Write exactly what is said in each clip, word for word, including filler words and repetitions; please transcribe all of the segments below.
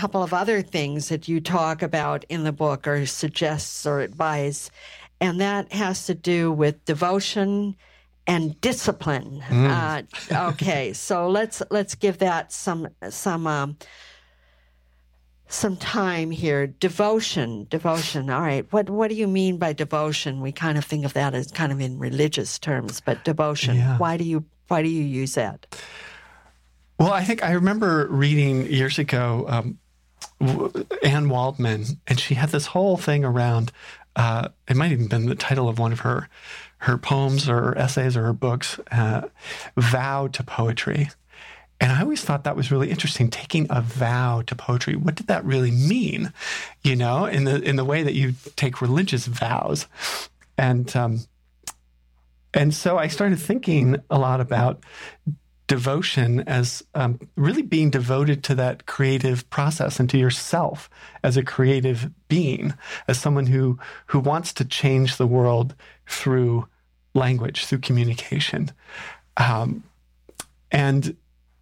couple of other things that you talk about in the book or suggests or advise, and that has to do with devotion and discipline. Mm. Uh, okay, so let's let's give that some some um, some time here. Devotion, devotion. All right, what what do you mean by devotion? We kind of think of that as kind of in religious terms, but devotion. Yeah. Why do you why do you use that? Well, I think I remember reading years ago um, Anne Waldman, and she had this whole thing around. Uh, it might even been the title of one of her her poems or essays or her books, uh, vow to poetry. And I always thought that was really interesting, taking a vow to poetry. What did that really mean? You know, in the in the way that you take religious vows. And um, and so I started thinking a lot about devotion as um, really being devoted to that creative process and to yourself as a creative being, as someone who who wants to change the world through language, through communication. Um, and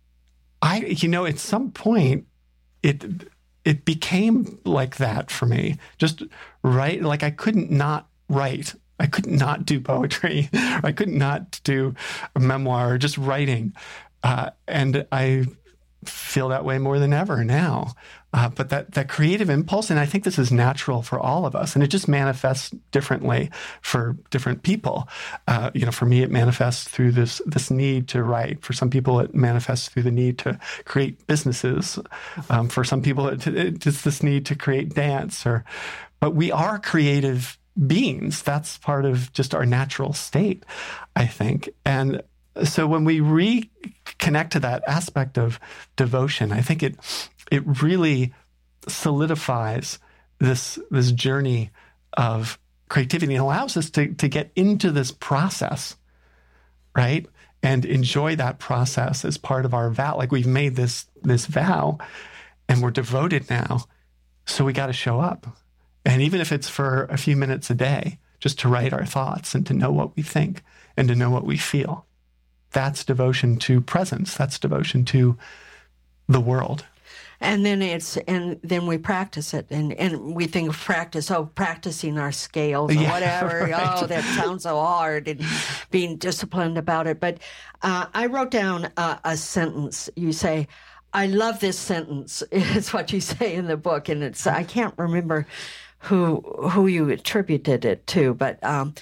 I, you know, at some point, it it became like that for me. Just write, like I couldn't not write. I could not do poetry. I could not do a memoir, just writing. Uh, and I feel that way more than ever now. Uh, but that, that creative impulse, and I think this is natural for all of us, and it just manifests differently for different people. Uh, you know, for me, it manifests through this this need to write. For some people, it manifests through the need to create businesses. Um, for some people, it, it's this need to create dance. Or, but we are creative beings. That's part of just our natural state, I think. And so when we reconnect to that aspect of devotion, I think it it really solidifies this this journey of creativity and allows us to, to get into this process, right? And enjoy that process as part of our vow. Like we've made this this vow and we're devoted now, so we got to show up. And even if it's for a few minutes a day, just to write our thoughts and to know what we think and to know what we feel. That's devotion to presence. That's devotion to the world. And then it's and then we practice it, and, and we think of practice, oh, practicing our scales or yeah, whatever. Right. Oh, that sounds so hard, and being disciplined about it. But uh, I wrote down uh, a sentence. You say, I love this sentence. It's what you say in the book, and it's I can't remember who who you attributed it to, but um,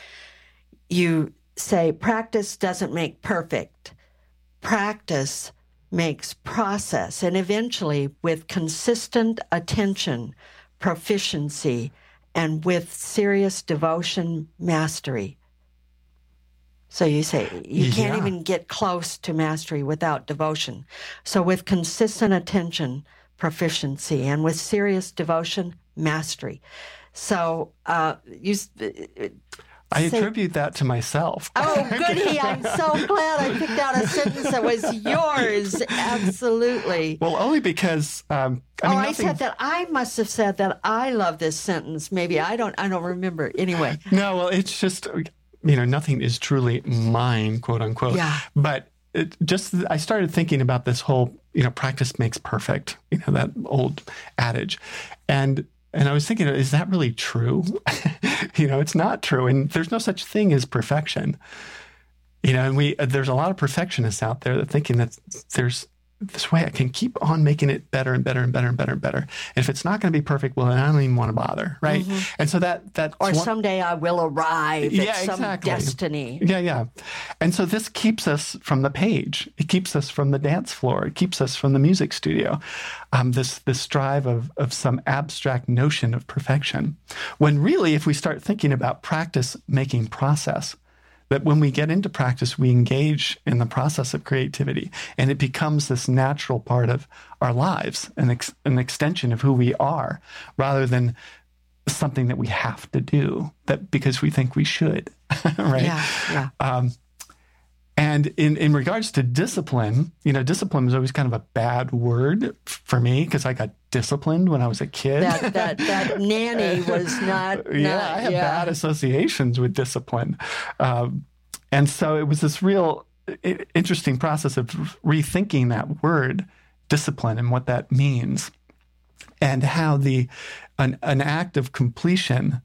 you say practice doesn't make perfect. Practice makes process, and eventually, with consistent attention, proficiency, and with serious devotion, mastery. So you say you can't yeah. even get close to mastery without devotion. So with consistent attention, proficiency, and with serious devotion, mastery. So uh, you. I say, attribute that to myself. Oh, goody. I'm so glad I picked out a sentence that was yours. Absolutely. Well, only because... Um, I oh, mean, I nothing... said that. I must have said that I love this sentence. Maybe. I don't I don't remember. Anyway. No, well, it's just, you know, nothing is truly mine, quote unquote. Yeah. But it just, I started thinking about this whole, you know, practice makes perfect, you know, that old adage. And And I was thinking, is that really true? you know, it's not true. And there's no such thing as perfection. You know, and we there's a lot of perfectionists out there that thinking that there's this way I can keep on making it better and better and better and better and better. And if it's not going to be perfect, well, then I don't even want to bother, right? Mm-hmm. And so that... that or one, someday I will arrive yeah, at some exactly. destiny. Yeah, yeah. And so this keeps us from the page. It keeps us from the dance floor. It keeps us from the music studio. Um, this this drive of, of some abstract notion of perfection. When really, if we start thinking about practice making process, that when we get into practice, we engage in the process of creativity, and it becomes this natural part of our lives, an, ex- an extension of who we are, rather than something that we have to do that because we think we should, right? Yeah, yeah. Um, and in, in regards to discipline, you know, discipline was always kind of a bad word for me because I got disciplined when I was a kid. That that, that nanny was not. yeah, not, I have yeah. bad associations with discipline, um, and so it was this real I- interesting process of rethinking that word, discipline, and what that means. and how the an, an act of completion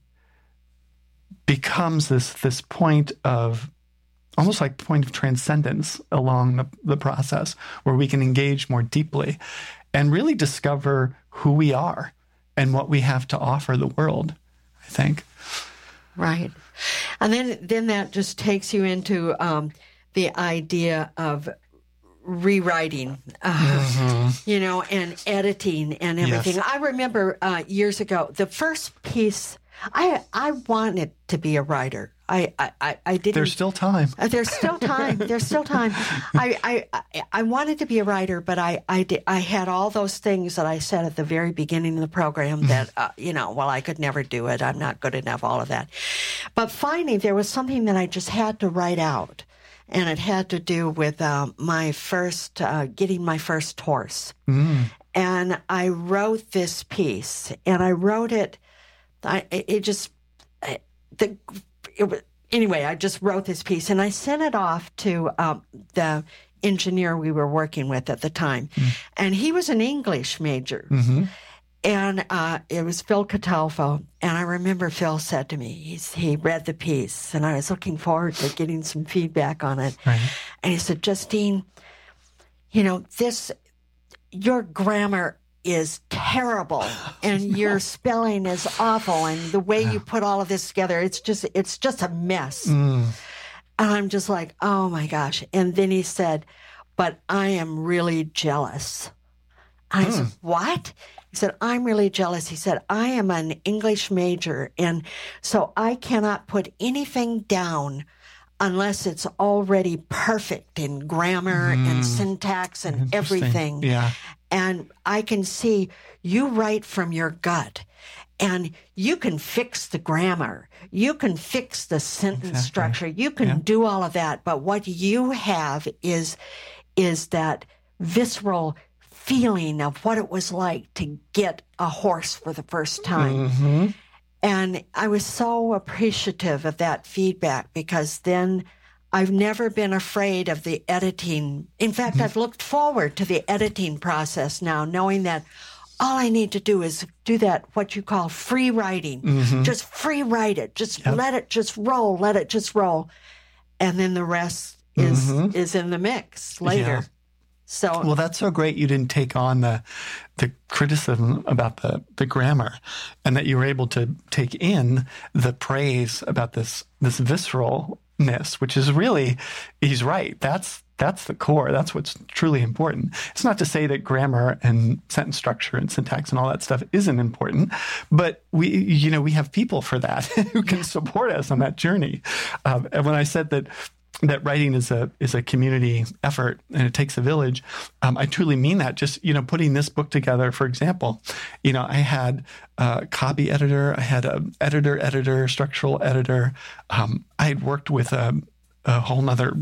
becomes this this point of almost like point of transcendence along the, the process, where we can engage more deeply and really discover who we are and what we have to offer the world, I think. Right. And then, then that just takes you into um, the idea of rewriting, uh, mm-hmm. you know, and editing and everything. Yes. I remember uh, years ago, the first piece, I I wanted to be a writer. I, I, I didn't. There's still time. Uh, there's still time. There's still time. I, I, I wanted to be a writer, but I, I, did, I had all those things that I said at the very beginning of the program that, uh, you know, well, I could never do it. I'm not good enough, all of that. But finally, there was something that I just had to write out. And it had to do with um, my first, uh, getting my first horse. Mm. And I wrote this piece, and I wrote it, I, it just, I, the, it was, anyway, I just wrote this piece, and I sent it off to um, the engineer we were working with at the time. Mm. And he was an English major. Mm-hmm. And uh, it was Phil Catalfo. And I remember Phil said to me, he's, he read the piece, and I was looking forward to getting some feedback on it. Right. And he said, Justine, you know, this, your grammar is terrible, and your spelling is awful, and the way you put all of this together, it's just, it's just a mess. Mm. And I'm just like, oh my gosh. And then he said, but I am really jealous. I mm. said, what? He said, I'm really jealous. He said, I am an English major, and so I cannot put anything down unless it's already perfect in grammar mm. and syntax and everything. Yeah. And I can see you write from your gut, and you can fix the grammar. You can fix the sentence exactly. structure. You can yeah. do all of that. But what you have is, is that visceral feeling of what it was like to get a horse for the first time. Mm-hmm. And I was so appreciative of that feedback, because then I've never been afraid of the editing. In fact, mm-hmm. I've looked forward to the editing process now, knowing that all I need to do is do that, what you call free writing. Mm-hmm. Just free write it. Just yep. let it just roll. Let it just roll. And then the rest is mm-hmm. is in the mix later. Yeah. So, well, that's so great you didn't take on the the criticism about the, the grammar, and that you were able to take in the praise about this this visceralness, which is really, he's right. That's that's the core. That's what's truly important. It's not to say that grammar and sentence structure and syntax and all that stuff isn't important, but we, you know, we have people for that who can yeah. support us on that journey. Um, and when I said that that writing is a is a community effort and it takes a village, Um, I truly mean that. Just, you know, putting this book together, for example, you know, I had a copy editor, I had a editor, editor, structural editor. Um, I had worked with a, a whole nother,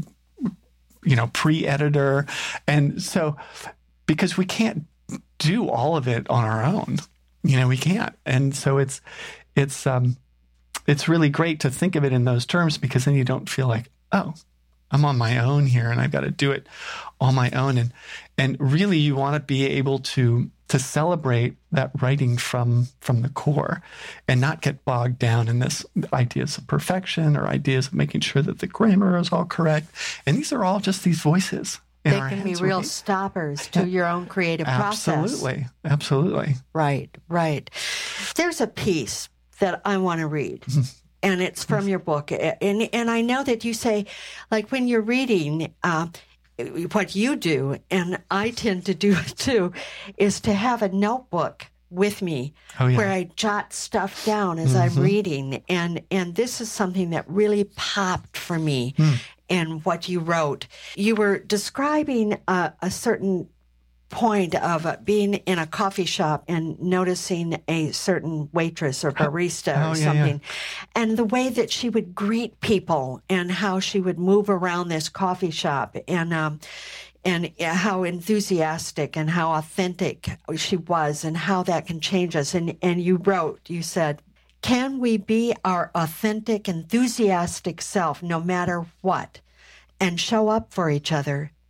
you know, pre-editor. And so, because we can't do all of it on our own, you know, we can't. And so it's, it's, um, it's really great to think of it in those terms, because then you don't feel like, oh, I'm on my own here and I've got to do it on my own. And and really you want to be able to to celebrate that writing from from the core and not get bogged down in this ideas of perfection or ideas of making sure that the grammar is all correct. And these are all just these voices. They can be real stoppers to your own creative process. Absolutely. Absolutely. Right, right. There's a piece that I want to read. And it's from your book. And and I know that you say, like, when you're reading, uh, what you do, and I tend to do it too, is to have a notebook with me oh, yeah. where I jot stuff down as mm-hmm. I'm reading. And, and this is something that really popped for me mm. in what you wrote. You were describing a, a certain point of uh, being in a coffee shop and noticing a certain waitress or barista oh, or yeah, something, yeah. and the way that she would greet people and how she would move around this coffee shop, and um, and how enthusiastic and how authentic she was, and how that can change us. And and you wrote, you said, can we be our authentic, enthusiastic self no matter what, and show up for each other?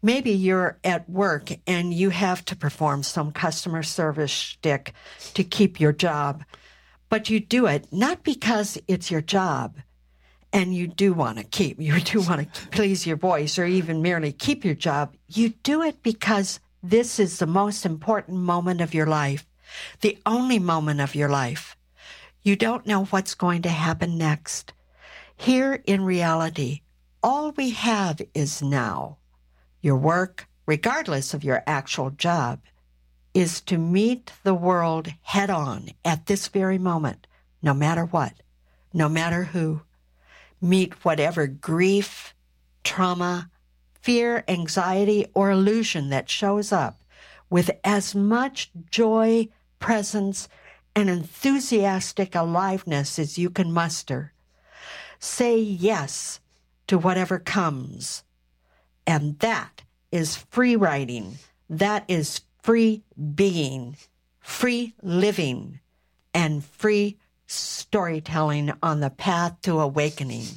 Maybe you're at work and you have to perform some customer service shtick to keep your job, but you do it not because it's your job and you do want to keep, you do want to please your voice or even merely keep your job. You do it because this is the most important moment of your life, the only moment of your life. You don't know what's going to happen next. Here in reality, all we have is now. Your work, regardless of your actual job, is to meet the world head on at this very moment, no matter what, no matter who. Meet whatever grief, trauma, fear, anxiety, or illusion that shows up with as much joy, presence, and enthusiastic aliveness as you can muster. Say yes to whatever comes. And that is free writing. That is free being, free living, and free storytelling on the path to awakening.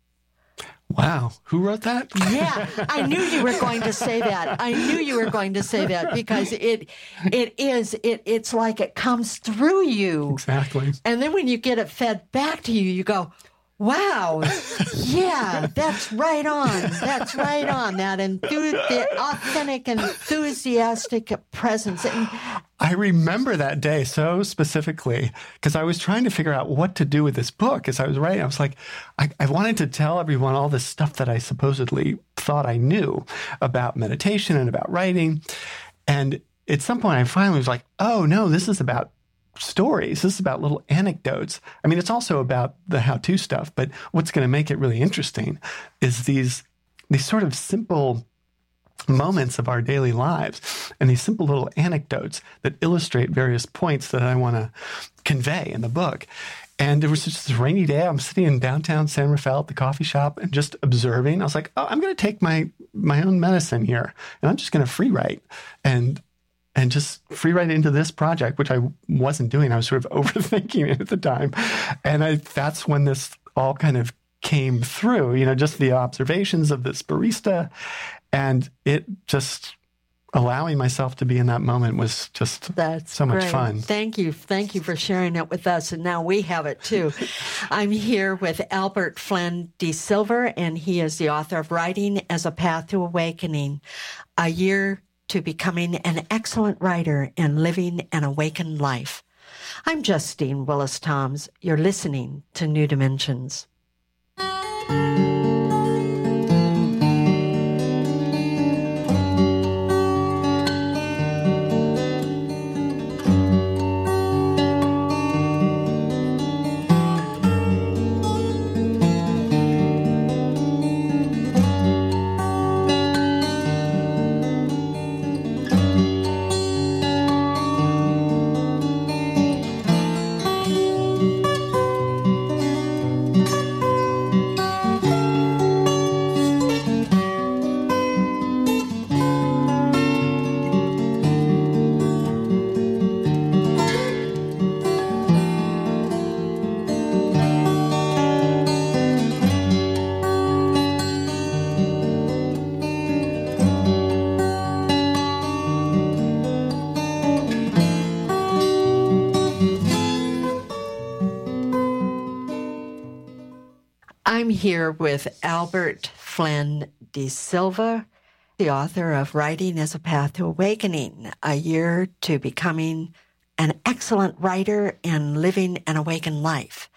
Wow. Who wrote that? Yeah, I knew you were going to say that. I knew you were going to say that because it it is, it it's like it comes through you. Exactly. And then when you get it fed back to you, you go, wow, yeah, that's right on. That's right on. That enthu- the authentic, enthusiastic presence. And I remember that day so specifically because I was trying to figure out what to do with this book as I was writing. I was like, I, I wanted to tell everyone all this stuff that I supposedly thought I knew about meditation and about writing. And at some point I finally was like, oh no, this is about stories. This is about little anecdotes. I mean, it's also about the how-to stuff, but what's going to make it really interesting is these these sort of simple moments of our daily lives and these simple little anecdotes that illustrate various points that I want to convey in the book. And there was just this rainy day. I'm sitting in downtown San Rafael at the coffee shop and just observing. I was like, oh, I'm going to take my my own medicine here, and I'm just going to free write and and just free write into this project, which I wasn't doing. I was sort of overthinking it at the time. And I, that's when this all kind of came through, you know, just the observations of this barista. And it just allowing myself to be in that moment was just That's so much great. fun. Thank you. Thank you for sharing it with us. And now we have it too. I'm here with Albert Flynn de Silver, and he is the author of Writing as a Path to Awakening, a year to becoming an excellent writer and living an awakened life. I'm Justine Willis-Toms. You're listening to New Dimensions. I'm here with Albert Flynn de Silva, the author of Writing as a Path to Awakening, a year to becoming an excellent writer and living an awakened life.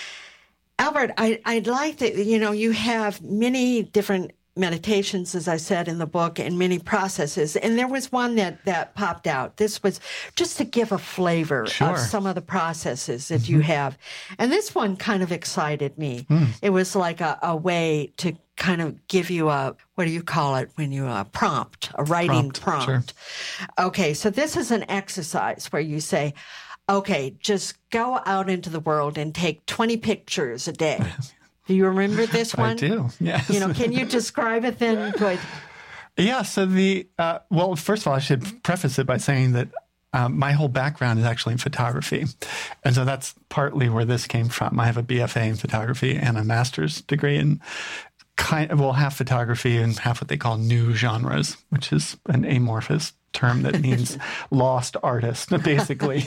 Albert, I, I'd like to, you know, you have many different meditations, as I said in the book, and many processes. And there was one that, that popped out. This was just to give a flavor Sure. of some of the processes that Mm-hmm. you have. And this one kind of excited me. Mm. It was like a, a way to kind of give you a, what do you call it when you, a prompt, a writing prompt. prompt. Sure. Okay, so this is an exercise where you say, okay, just go out into the world and take twenty pictures a day. Do you remember this one? I do, yes. You know, can you describe it then? Good. Yeah, so the, uh, well, first of all, I should preface it by saying that um, my whole background is actually in photography. And so that's partly where this came from. I have a B F A in photography and a master's degree in kind of, well, half photography and half what they call new genres, which is an amorphous term that means lost artist, basically.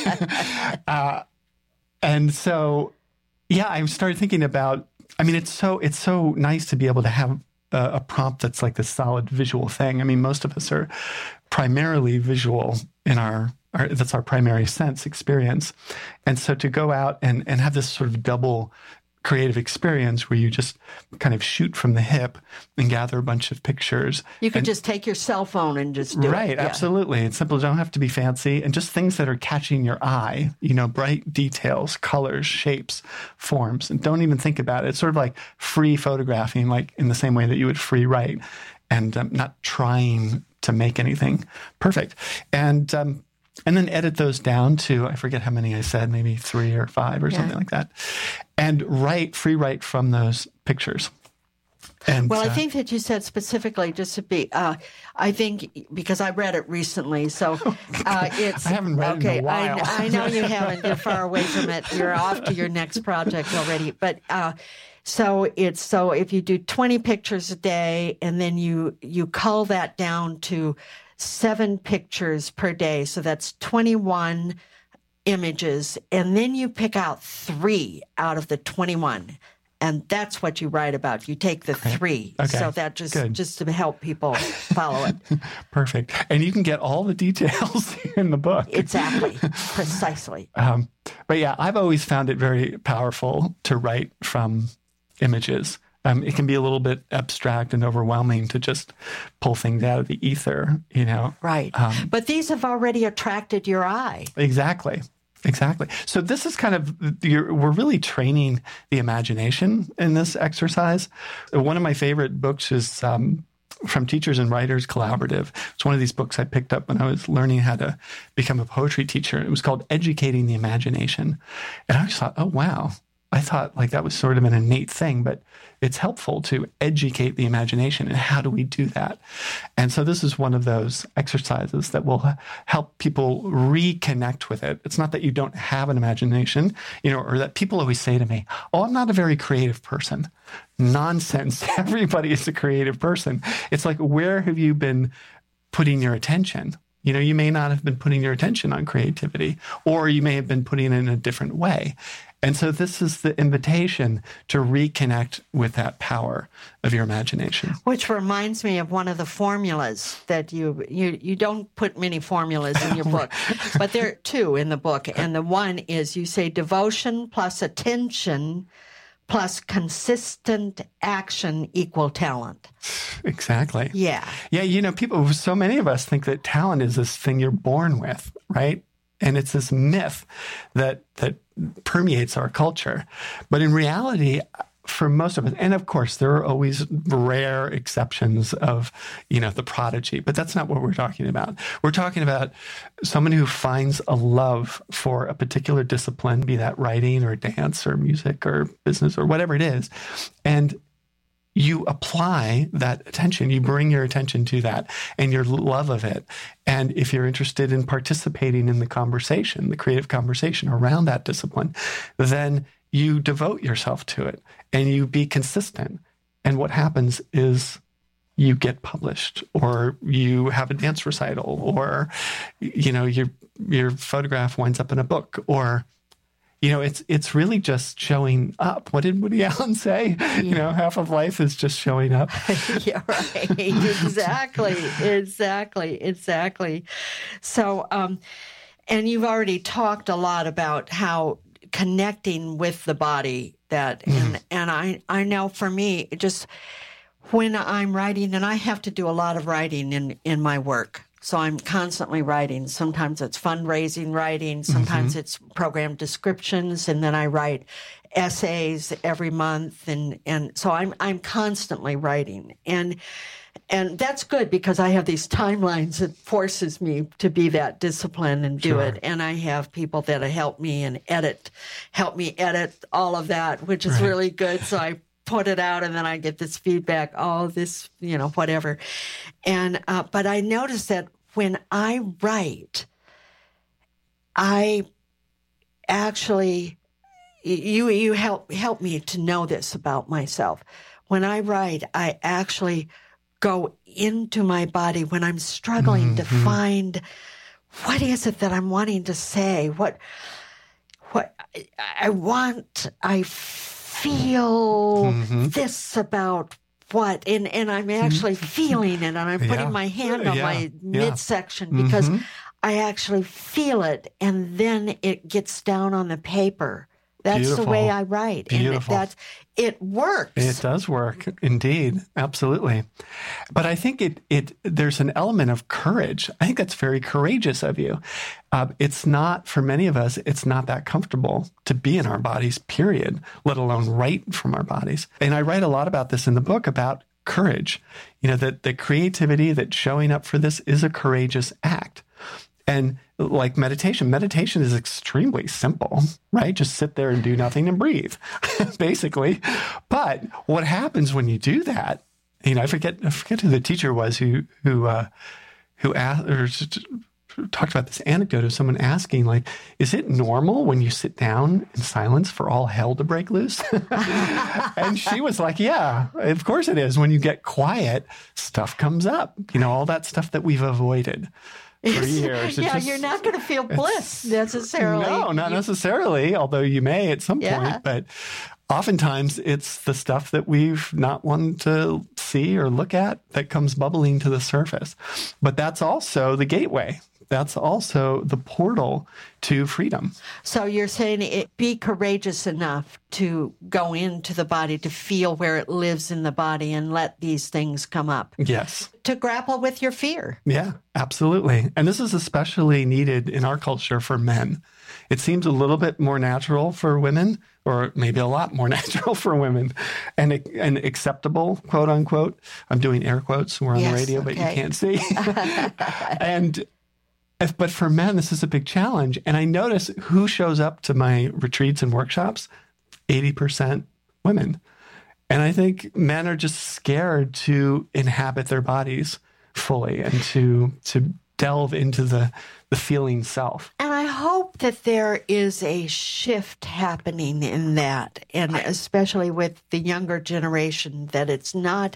uh, and so, yeah, I started thinking about, I mean, it's so it's so nice to be able to have a, a prompt that's like this solid visual thing. I mean, most of us are primarily visual in our, our that's our primary sense experience. And so to go out and, and have this sort of double creative experience where you just kind of shoot from the hip and gather a bunch of pictures. You could and, just take your cell phone and just do right, it. Right, yeah. Absolutely. It's simple. Don't have to be fancy. And just things that are catching your eye, you know, bright details, colors, shapes, forms. And don't even think about it. It's sort of like free photographing, like in the same way that you would free write, and um, not trying to make anything perfect. And um, and then edit those down to, I forget how many I said, maybe three or five or yeah. something like that. And write, free write from those pictures. And, well, I uh, think that you said specifically, just to be, uh, I think, because I read it recently, so uh, it's... I haven't read okay, it in a while. I, I know you haven't. You're far away from it. You're off to your next project already. But uh, so it's, so if you do twenty pictures a day, and then you, you cull that down to seven pictures per day, so that's twenty-one images, and then you pick out three out of the twenty-one, and that's what you write about. You take the three. Okay. So that just Good. just to help people follow it. Perfect. And you can get all the details in the book. Exactly. Precisely. Um, but yeah, I've always found it very powerful to write from images. Um, it can be a little bit abstract and overwhelming to just pull things out of the ether, you know. Right. Um, but these have already attracted your eye. Exactly. Exactly. So this is kind of, you're, we're really training the imagination in this exercise. One of my favorite books is um, from Teachers and Writers Collaborative. It's one of these books I picked up when I was learning how to become a poetry teacher. It was called Educating the Imagination. And I just thought, oh, wow. I thought like that was sort of an innate thing, but it's helpful to educate the imagination. And how do we do that? And so this is one of those exercises that will help people reconnect with it. It's not that you don't have an imagination, you know, or that people always say to me, oh, I'm not a very creative person. Nonsense. Everybody is a creative person. It's like, where have you been putting your attention? You know, you may not have been putting your attention on creativity, or you may have been putting it in a different way. And so this is the invitation to reconnect with that power of your imagination. Which reminds me of one of the formulas that you, you, you don't put many formulas in your book, but there are two in the book. And the one is you say devotion plus attention plus consistent action equal talent. Exactly. Yeah. Yeah, you know, people, so many of us think that talent is this thing you're born with, right? And it's this myth that that permeates our culture. But in reality, for most of us, and of course, there are always rare exceptions of, you know, the prodigy, but that's not what we're talking about. We're talking about someone who finds a love for a particular discipline, be that writing or dance or music or business or whatever it is, and you apply that attention, you bring your attention to that and your love of it. And if you're interested in participating in the conversation, the creative conversation around that discipline, then you devote yourself to it and you be consistent. And what happens is you get published, or you have a dance recital, or, you know, your, your photograph winds up in a book, or, you know, it's it's really just showing up. What did Woody Allen say? Yeah. You know, half of life is just showing up. Yeah, right. Exactly. Exactly. Exactly. So, um, and you've already talked a lot about how connecting with the body that, mm. and, and I, I know for me, just when I'm writing, and I have to do a lot of writing in, in my work. So I'm constantly writing. Sometimes it's fundraising writing. Sometimes mm-hmm. it's program descriptions, and then I write essays every month. And, and so I'm I'm constantly writing, and and that's good because I have these timelines that forces me to be that disciplined and do sure. it. And I have people that help me and edit, help me edit all of that, which is right. really good. So I put it out, and then I get this feedback, oh, this, you know, whatever. And, uh, but I noticed that when I write, I actually, you, you help, help me to know this about myself. when I write, I actually go into my body when I'm struggling mm-hmm. to find what is it that I'm wanting to say, what what I want, I feel mm-hmm. this about what, and, and I'm actually feeling it, and I'm putting yeah. my hand on yeah. my yeah. midsection because mm-hmm. I actually feel it, and then it gets down on the paper. That's Beautiful. The way I write. Beautiful. And it, that's, it works. It does work, indeed. Absolutely. But I think it it there's an element of courage. I think that's very courageous of you. Uh, it's not, for many of us, it's not that comfortable to be in our bodies, period, let alone write from our bodies. And I write a lot about this in the book, about courage. You know, that the creativity, that showing up for this is a courageous act. And like meditation, meditation is extremely simple, right? Just sit there and do nothing and breathe, basically. But what happens when you do that? You know, I forget, I forget who the teacher was who who uh, who asked or talked about this anecdote of someone asking, like, "Is it normal when you sit down in silence for all hell to break loose?" And she was like, "Yeah, of course it is. When you get quiet, stuff comes up. You know, all that stuff that we've avoided." For years. yeah, just, you're not going to feel bliss necessarily. No, not you, necessarily, although you may at some yeah. point. But oftentimes it's the stuff that we've not wanted to see or look at that comes bubbling to the surface. But that's also the gateway. That's also the portal to freedom. So you're saying it, be courageous enough to go into the body, to feel where it lives in the body and let these things come up. Yes. To grapple with your fear. Yeah, absolutely. And this is especially needed in our culture for men. It seems a little bit more natural for women, or maybe a lot more natural for women, and and acceptable, quote unquote. I'm doing air quotes. We're on yes, the radio, okay. But you can't see. and But for men, this is a big challenge. And I notice who shows up to my retreats and workshops, eighty percent women. And I think men are just scared to inhabit their bodies fully and to to delve into the, the feeling self. And I hope that there is a shift happening in that, and especially with the younger generation, that it's not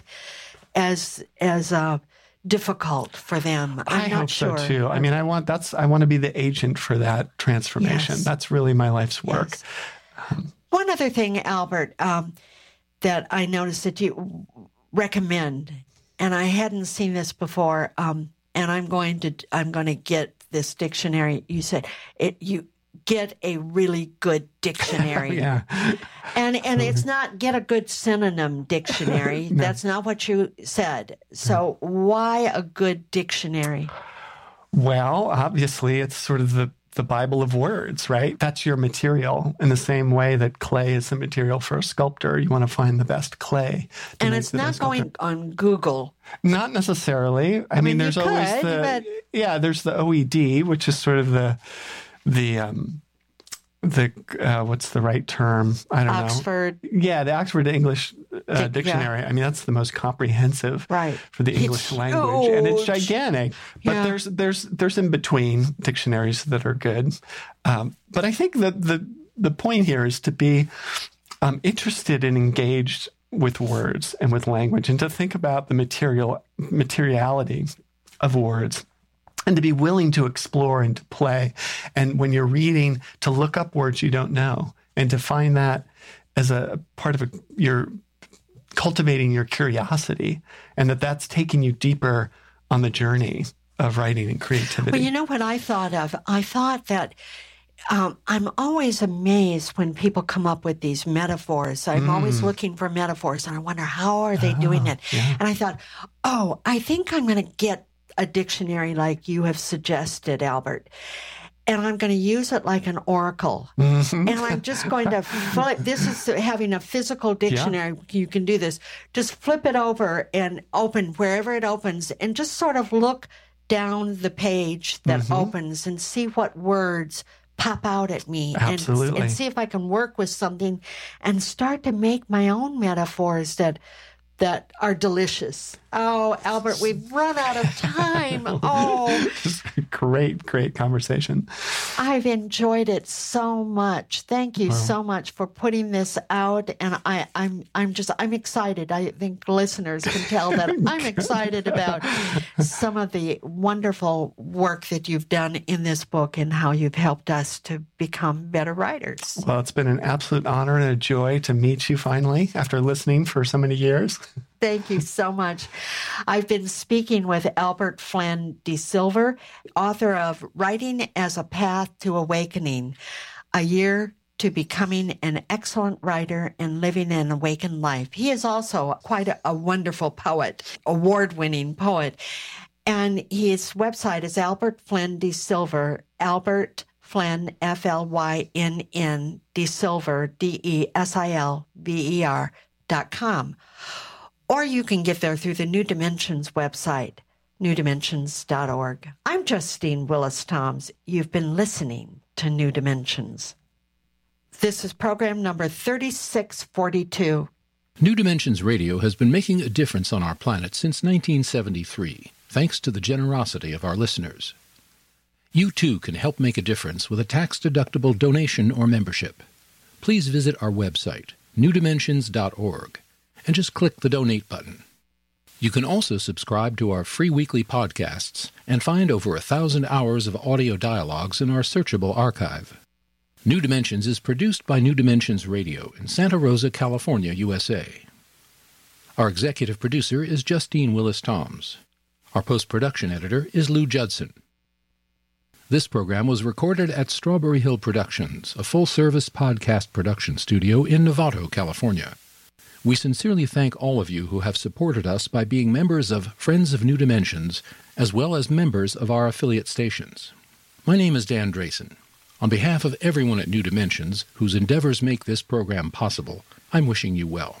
as as uh, difficult for them. I'm I not hope sure. so too. I mean, I want that's I want to be the agent for that transformation. Yes. That's really my life's work. Yes. Um, One other thing, Albert, um, that I noticed that you recommend, and I hadn't seen this before, um, and I'm going to I'm going to get this dictionary. You said it. You get a really good dictionary. yeah. And and it's not get a good synonym dictionary. No. That's not what you said. So why a good dictionary? Well, obviously, it's sort of the, the Bible of words, right? That's your material. In the same way that clay is the material for a sculptor, you want to find the best clay. And it's not going on Google. Not necessarily. I, I mean, mean, there's could, always the but... yeah. There's the O E D, which is sort of the the um, the uh, what's the right term? I don't Oxford. know. Yeah, the Oxford English uh, Dic- Dictionary. Yeah. I mean, that's the most comprehensive right. for the English it's language, huge. And it's gigantic. But yeah. there's there's there's in between dictionaries that are good. Um, but I think that the the point here is to be um, interested and engaged with words and with language, and to think about the material materiality of words. And to be willing to explore and to play. And when you're reading, to look up words you don't know and to find that as a part of a, your cultivating your curiosity, and that that's taking you deeper on the journey of writing and creativity. Well, you know what I thought of? I thought that um, I'm always amazed when people come up with these metaphors. I'm mm. always looking for metaphors, and I wonder, how are they oh, doing it? Yeah. And I thought, oh, I think I'm going to get a dictionary like you have suggested, Albert. And I'm going to use it like an oracle. Mm-hmm. And I'm just going to flip. This is having a physical dictionary. Yeah. You can do this. Just flip it over and open wherever it opens and just sort of look down the page that mm-hmm. opens and see what words pop out at me. Absolutely. And, and see if I can work with something and start to make my own metaphors that that are delicious. Oh, Albert, we've run out of time. Oh, great, great conversation. I've enjoyed it so much. Thank you Wow. so much for putting this out. And I, I'm, I'm just, I'm excited. I think listeners can tell that I'm excited about some of the wonderful work that you've done in this book and how you've helped us to become better writers. Well, it's been an absolute honor and a joy to meet you finally after listening for so many years. Thank you so much. I've been speaking with Albert Flynn de Silver, author of Writing as a Path to Awakening, A Year to Becoming an Excellent Writer and Living an Awakened Life. He is also quite a, a wonderful poet, award-winning poet. And his website is Albert Flynn de Silver, Albert Flynn, F L Y N N, de Silver, D E S I L V E R dot com. Or you can get there through the New Dimensions website, new dimensions dot org. I'm Justine Willis-Toms. You've been listening to New Dimensions. This is program number thirty-six forty-two. New Dimensions Radio has been making a difference on our planet since nineteen seventy-three, thanks to the generosity of our listeners. You too can help make a difference with a tax-deductible donation or membership. Please visit our website, new dimensions dot org. and just click the Donate button. You can also subscribe to our free weekly podcasts and find over a thousand hours of audio dialogues in our searchable archive. New Dimensions is produced by New Dimensions Radio in Santa Rosa, California, U S A. Our executive producer is Justine Willis-Toms. Our post-production editor is Lou Judson. This program was recorded at Strawberry Hill Productions, a full-service podcast production studio in Novato, California. We sincerely thank all of you who have supported us by being members of Friends of New Dimensions, as well as members of our affiliate stations. My name is Dan Drayson. On behalf of everyone at New Dimensions, whose endeavors make this program possible, I'm wishing you well.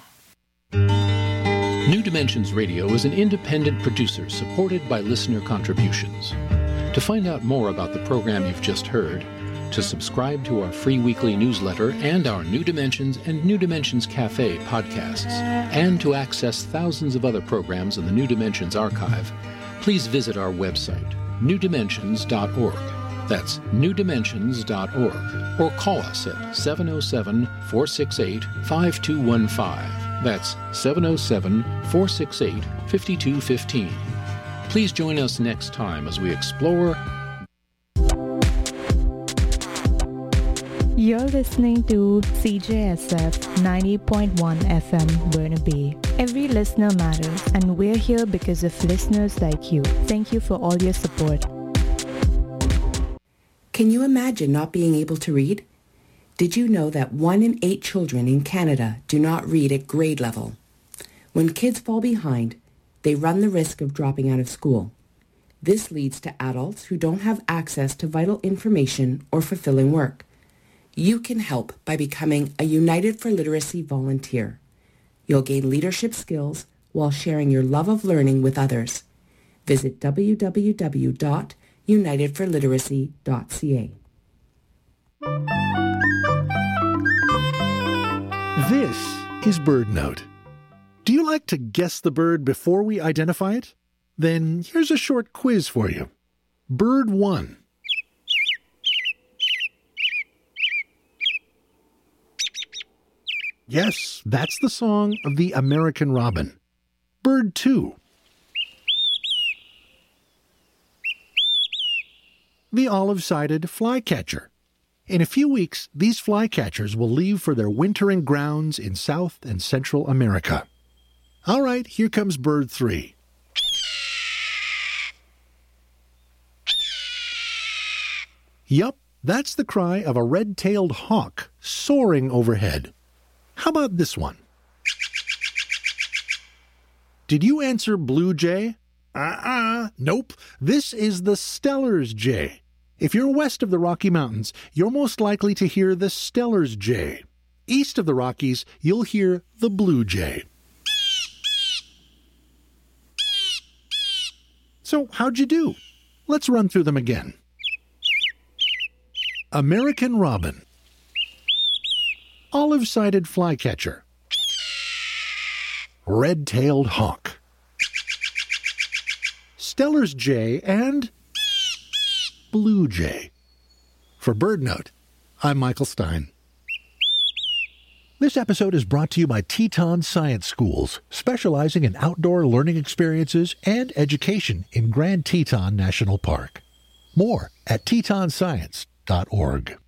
New Dimensions Radio is an independent producer supported by listener contributions. To find out more about the program you've just heard, to subscribe to our free weekly newsletter and our New Dimensions and New Dimensions Cafe podcasts, and to access thousands of other programs in the New Dimensions archive, please visit our website, new dimensions dot org. That's new dimensions dot org. Or call us at seven oh seven, four six eight, five two one five. That's seven oh seven, four six eight, five two one five. Please join us next time as we explore. You're listening to C J S F ninety point one F M Burnaby. Every listener matters, and we're here because of listeners like you. Thank you for all your support. Can you imagine not being able to read? Did you know that one in eight children in Canada do not read at grade level? When kids fall behind, they run the risk of dropping out of school. This leads to adults who don't have access to vital information or fulfilling work. You can help by becoming a United for Literacy volunteer. You'll gain leadership skills while sharing your love of learning with others. Visit w w w dot united for literacy dot c a. This is BirdNote. Do you like to guess the bird before we identify it? Then here's a short quiz for you. Bird one. Yes, that's the song of the American robin. Bird two. The olive-sided flycatcher. In a few weeks, these flycatchers will leave for their wintering grounds in South and Central America. All right, here comes bird three. Yup, that's the cry of a red-tailed hawk soaring overhead. How about this one? Did you answer blue jay? Uh-uh, nope. This is the Steller's jay. If you're west of the Rocky Mountains, you're most likely to hear the Steller's jay. East of the Rockies, you'll hear the blue jay. So, how'd you do? Let's run through them again. American robin. Olive-sided flycatcher. Red-tailed hawk. Steller's Jay and Blue Jay. For BirdNote, I'm Michael Stein. This episode is brought to you by Teton Science Schools, specializing in outdoor learning experiences and education in Grand Teton National Park. More at teton science dot org.